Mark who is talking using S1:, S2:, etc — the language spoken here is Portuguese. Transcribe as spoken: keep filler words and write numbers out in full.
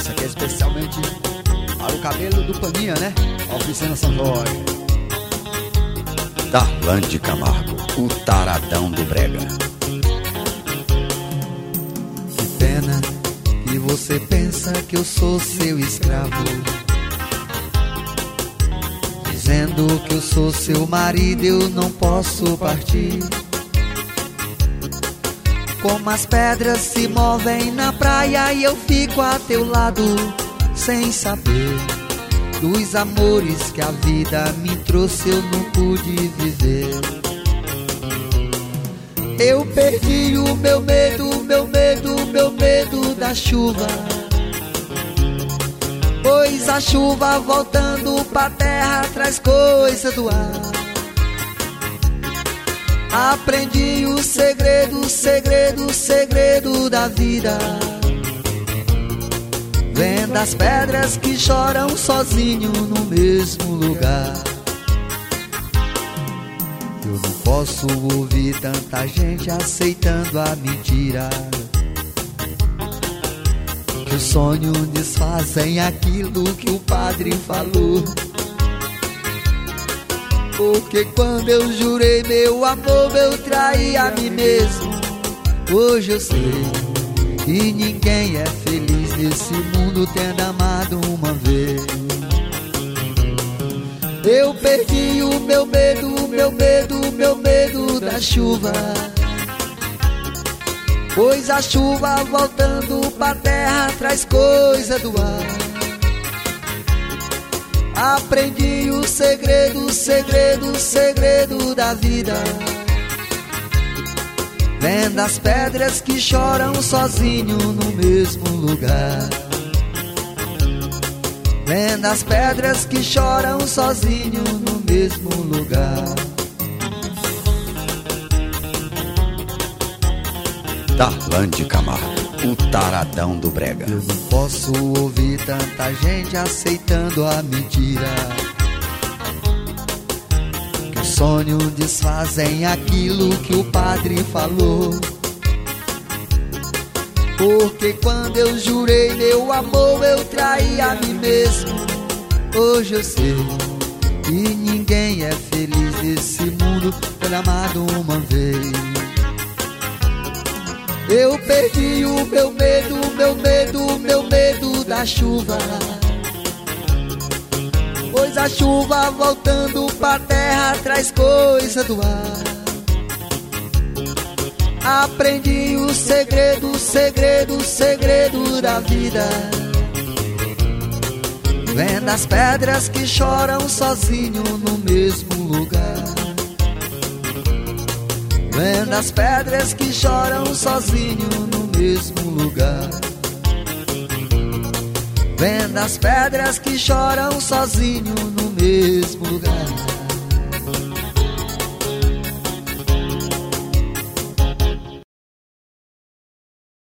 S1: Isso aqui é especialmente para o cabelo do Paninha, né? Oficina São Jorge.
S2: Darlan de Camargo, o taradão do brega.
S3: Que pena que você pensa que eu sou seu escravo, dizendo que eu sou seu marido, eu não posso partir. Como as pedras se movem na praia e eu fico a teu lado, sem saber dos amores que a vida me trouxe, eu não pude viver. Eu perdi o meu medo, meu medo, meu medo da chuva, pois a chuva voltando pra terra traz coisa do ar. Aprendi o segredo, o segredo, o segredo da vida, vendo as pedras que choram sozinho no mesmo lugar. Eu não posso ouvir tanta gente aceitando a mentira, que o sonho desfazem aquilo que o padre falou. Porque quando eu jurei meu amor, eu traí a mim mesmo. Hoje eu sei que ninguém é feliz nesse mundo tendo amado uma vez. Eu perdi o meu medo, o meu medo, o meu medo da chuva, pois a chuva voltando pra terra traz coisa do ar. Aprendi o segredo, o segredo, o segredo da vida, vendo as pedras que choram sozinho no mesmo lugar. Vendo as pedras que choram sozinho no mesmo lugar.
S2: Darlan de Camargo, o taradão do brega.
S3: Eu não posso ouvir tanta gente aceitando a mentira, que o sonho desfazem aquilo que o padre falou. Porque quando eu jurei meu amor, eu traí a mim mesmo. Hoje eu sei que ninguém é feliz nesse mundo por amado uma vez. Eu perdi o meu medo, o meu medo, o meu medo da chuva, pois a chuva voltando pra terra traz coisa do ar. Aprendi o segredo, o segredo, o segredo da vida, vendo as pedras que choram sozinho no mesmo lugar. Vendo as pedras que choram sozinho no mesmo lugar. Vendo as pedras que choram sozinho no mesmo lugar.